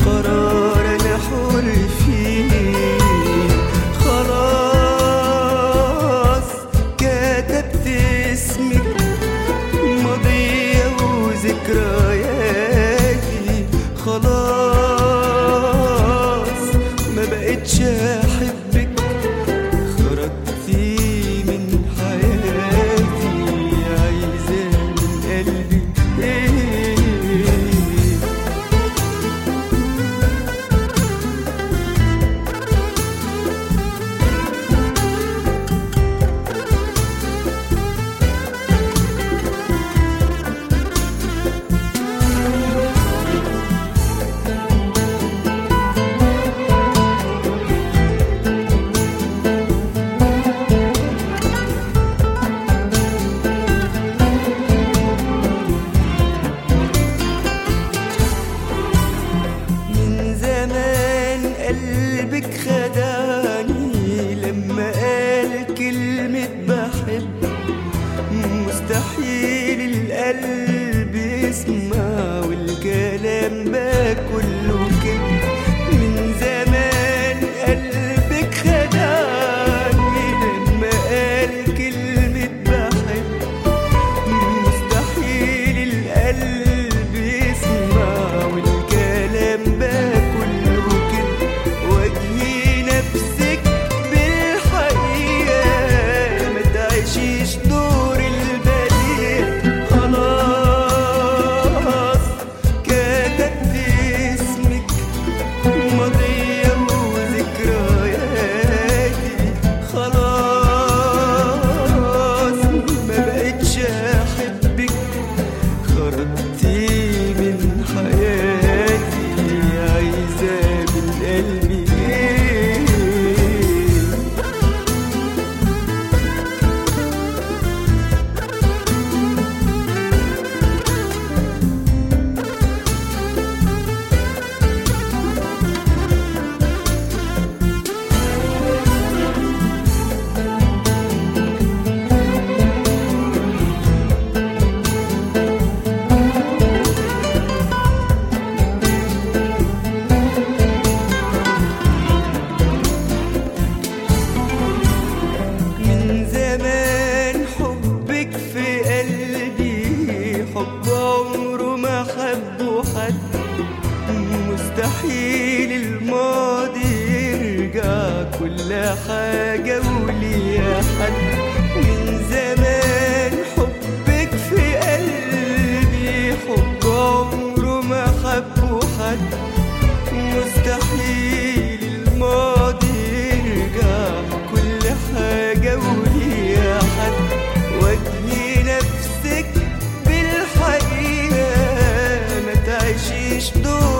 قرار أنا حر فيه. خلاص كتبت اسمك ماضية وذكرياتي، خلاص ما بقتش أحبك، خرجتي من حياتي، عايزة من قلبي إيه؟ قلبك خدعني لما قال كلمة بحب، مستحيل القلب يسمع والكلام بقى كله كده. من زمان قلبك خدعني لما قال كلمة بحب، مستحيل القلب يسمع والكلام بقى كله كده. واجهي نفسك بالحقيقة، ما تعيشيش دور البديع. خلاص كتبت اسمك ماضية وذكرياتي، خلاص ما بقتش أحبك، خرجتي من حياتي، عايزة من قلبي إيه؟ من زمان حبك في قلبي، حب عمره ما حبه حد، مستحيل الماضي يرجع، كل حاجة وليها حد. من زمان حبك في قلبي، حب عمره ما حبه حد، مستحيل الماضي يرجع، كل حاجة وليها حد. واجهي نفسك بالحقيقة، ما تعيشيش دور